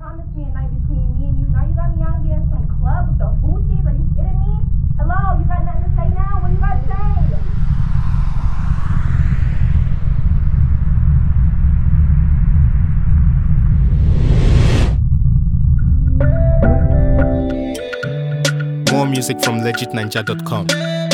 promised me a night between me and you. Now you got me out here in some club with the hoochies. Are you kidding me? Hello, you got nothing to say now? What you got to say? More music from legitninja.com.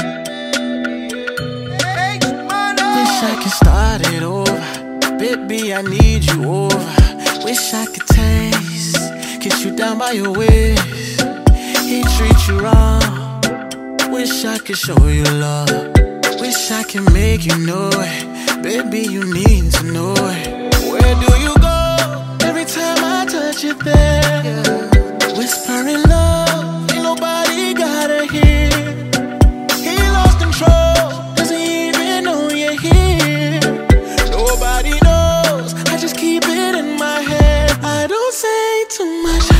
Wish I could start it over. Baby, I need you over. Wish I could taste, kiss you down by your waist. He treat you wrong. Wish I could show you love. Wish I could make you know it. Baby, you need to know it. Where do you go? Every time I touch you there, yeah. Whispering love, ain't nobody gotta hear. He lost control, doesn't even know you're here. Nobody knows, I just keep it in my head. I don't say too much,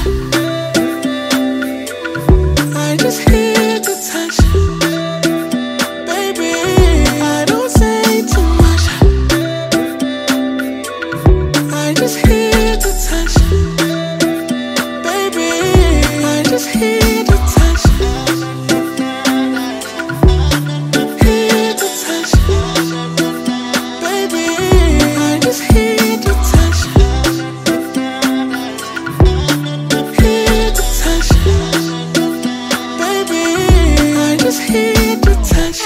I just here to touch. Baby, I don't say too much, I just here to touch. Baby, I just here to touch. Here to touch. Baby, I just here to touch. Here to touch. Baby, I just here to touch.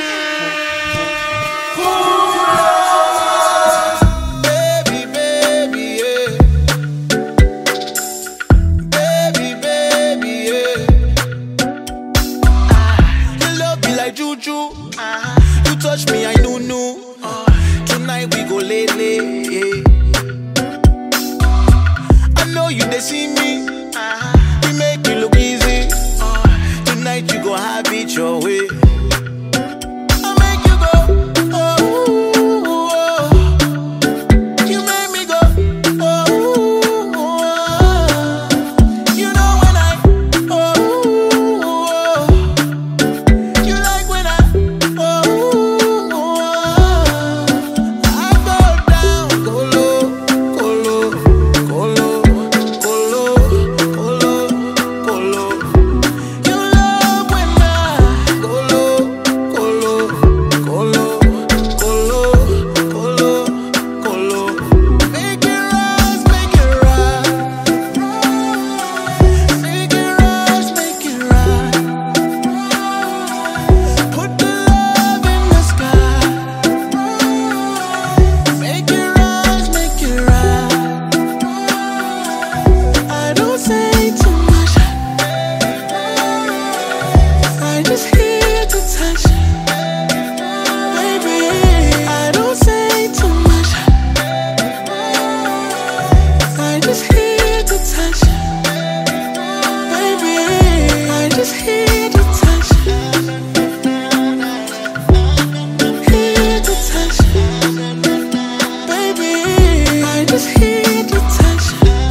Baby, baby, yeah. Baby, baby, yeah. Your love be like juju. You touch me, I know. Tonight we go late, yeah. I know you they see me. We make it look easy. Tonight you go have it your way. I make you go. Oh, oh. You make me go. Oh, oh. You know when I. Oh, oh. You like when I. Oh, oh. I go down, go low, go low, go low, go low, go low, go low. You love when I go low, go low, go low, go low, go low, go low. Make it rise, make it rise. Make it rise, make it rise. Put the love in the sky. Make it rise, make it rise. I don't say too much, I just here to touch. Baby, I don't say too much, I just here to touch. Baby, I just here to touch. Here to touch. Baby, I just here to touch.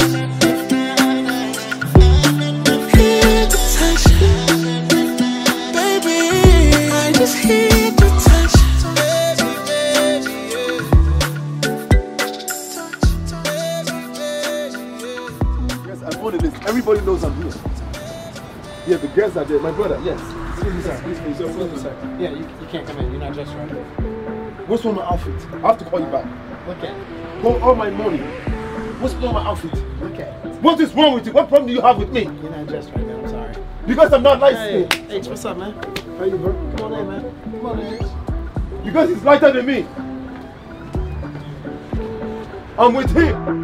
Here to touch. Baby, I just here to touch. Yes, I'm on the list. Everybody knows I'm here. Yeah, the girls are there. My brother, yes. Excuse me, sir. Yeah, you can't come in. You're not dressed right. What's wrong with my outfit? I have to call you back. Look at it. All my money. What's wrong with my outfit? Look at it. What is wrong with you? What problem do you have with me? You're not dressed right now. I'm sorry. Because I'm not nice. Hey, H, what's up, man? How you, bro? Come on in, man. Come on in, H. Because he's lighter than me. I'm with him.